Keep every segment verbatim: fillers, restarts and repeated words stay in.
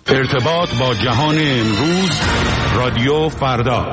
ارتباط با جهان امروز، رادیو فردا.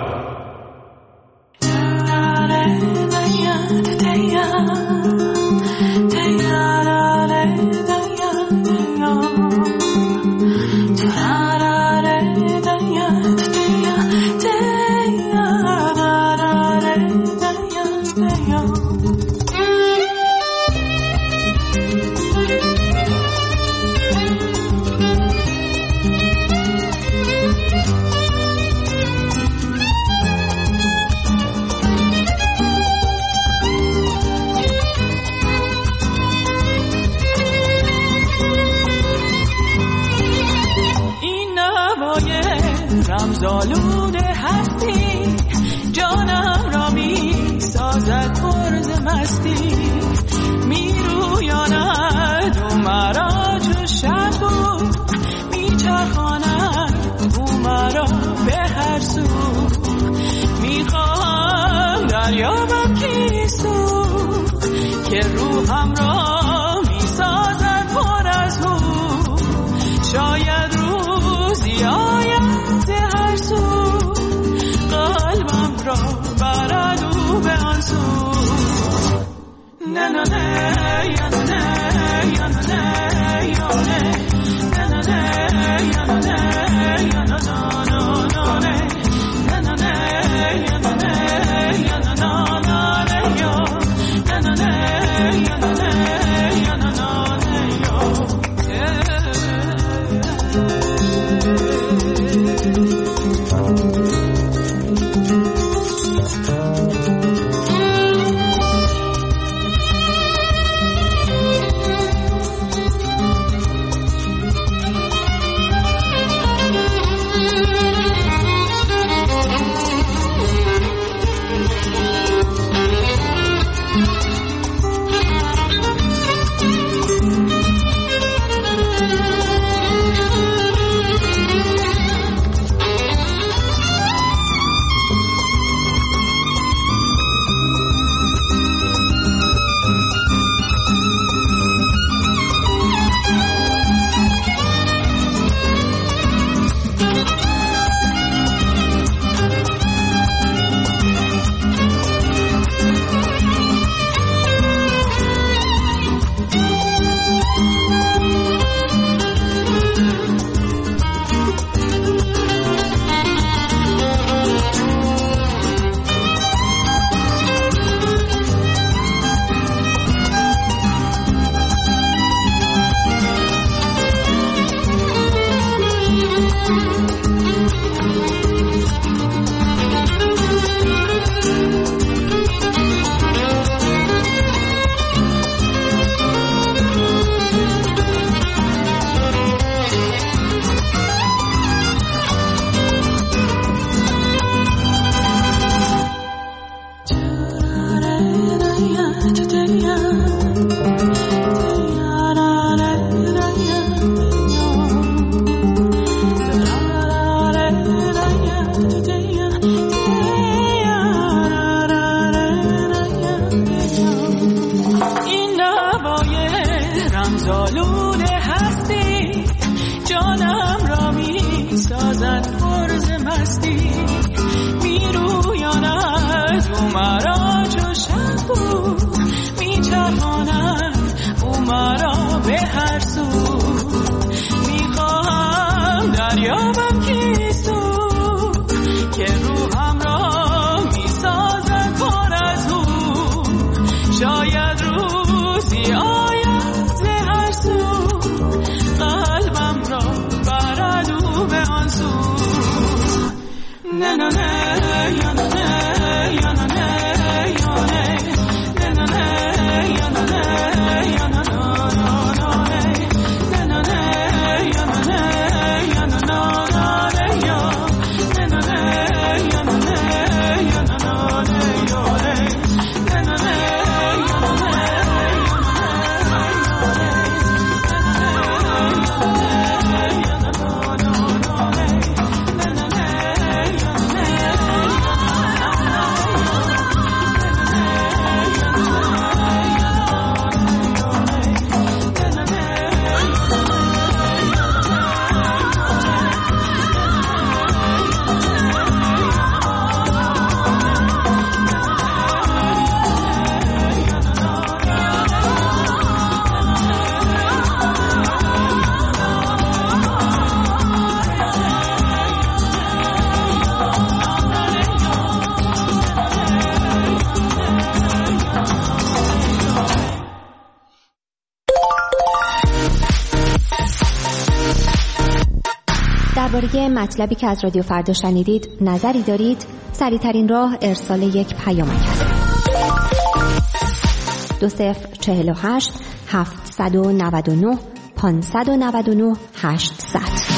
رمزآلوده هستی، جانم را می سازد پرز مستی، می رویاند او مرا چو شب بود، می چرخاند او مرا به هر سو، می خواهم دریابم کیستو که روحم را می سازد پر از او، شاید روزی آید هر سو قلبم را برد او به آن سو. نه نه نه یا نه یا نه یا نه نه نه یا نه یا نه نه نه یا نه یا نه رمزآلوده هستی، جانم را می سازد پرز مستی، می رویاند او مرا چو شب بود، می چرخاند او مرا به هر سو، می خواهم دریابم کیستو که روحم را می سازد پر از او، شاید روزی آید هر سو قلبم را برد او به آن سو. نه نه نه یا نه یا نه یا نه نه نه یا نه یا نه نه نه یا نه یا نه یا نه درباره مطلبی که از رادیو فردا شنیدید نظری دارید؟ سریع‌ترین راه ارسال یک پیامک است. دو صفر چهل و هشت هفتصد و نود و نه پانصد و نود و نه هشتصد.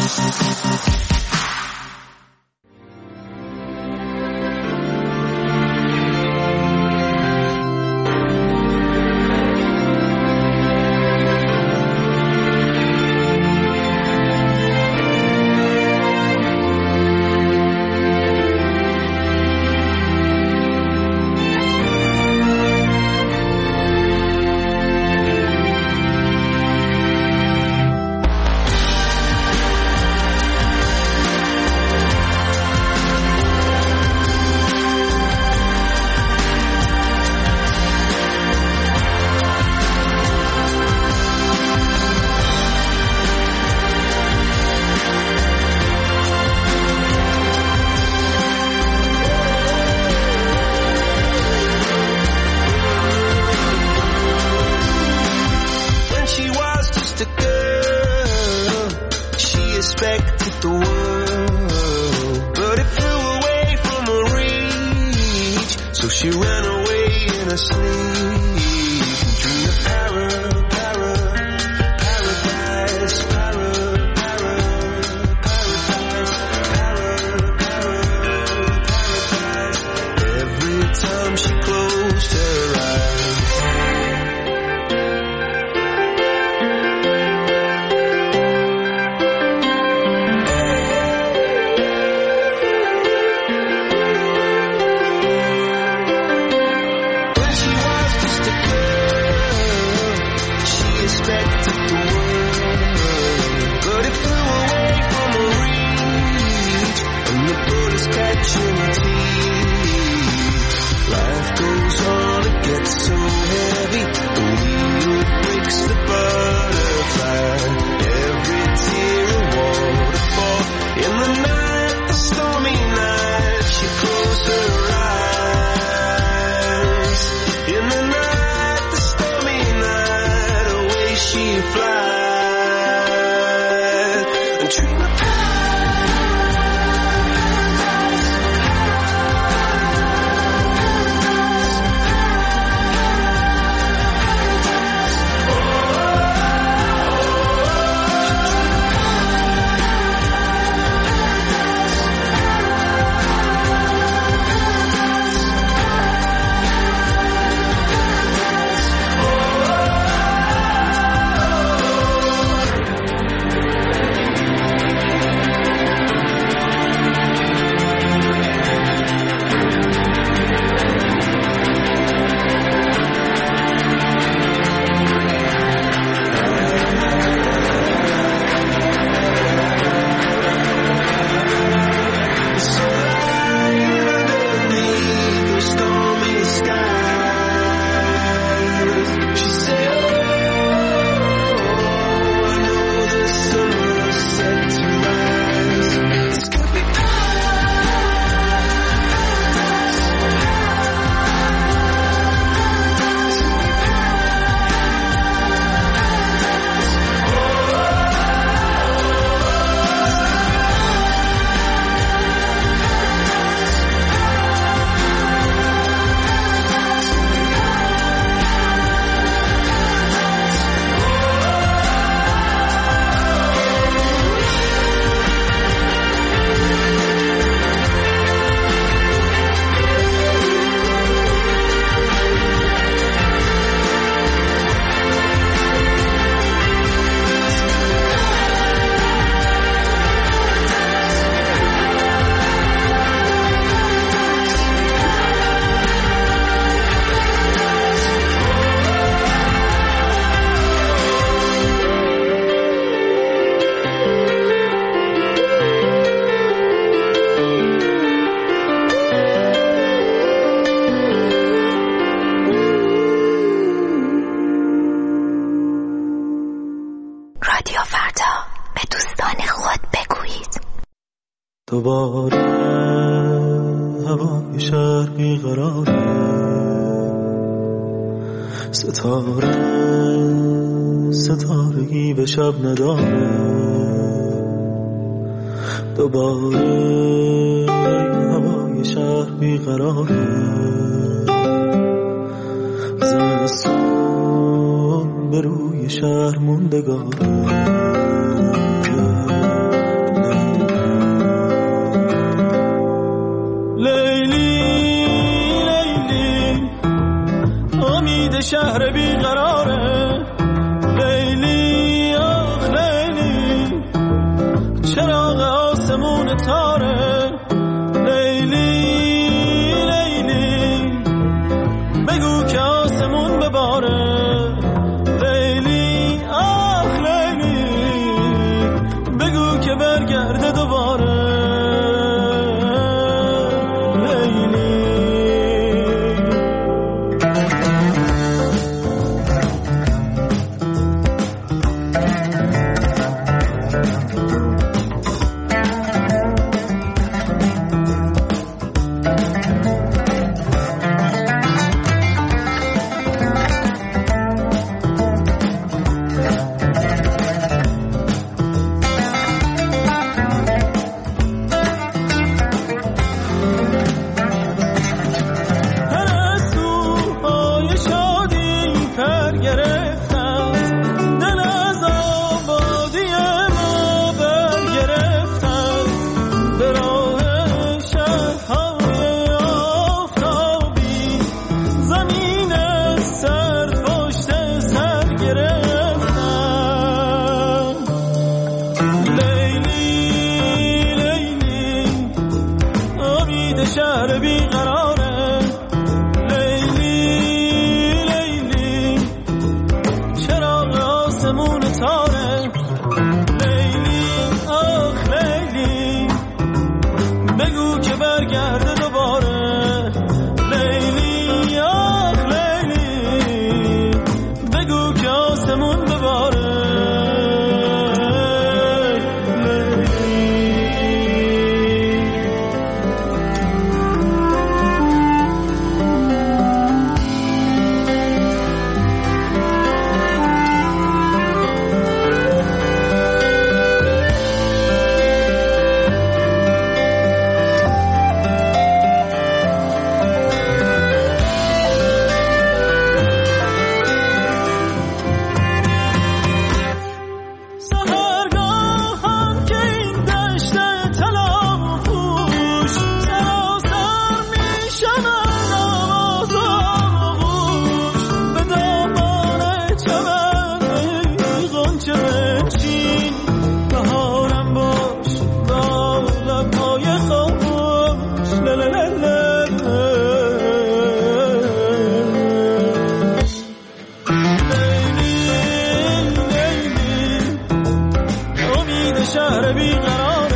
دوباره هوای شرقی قراره، ستاره ستارگی به شب نداره، دوباره هوای شهر بیقراره، زمستون به روی شهر موندگاره. شهر بیقراره، لیلی آخ لیلی، چراغ آسمون تاره، لیلی لیلی، بگو که آسمون بباره، لیلی آخ لیلی، بگو که برگرده دوباره. شهر بیقراره، لیلی لیلی، چراغ آسمون تاره، لیلی آخ لیلی، بگو که برگرده دوباره، لیلی آخ لیلی، بگو که آسمون بباره. شهر بیقرار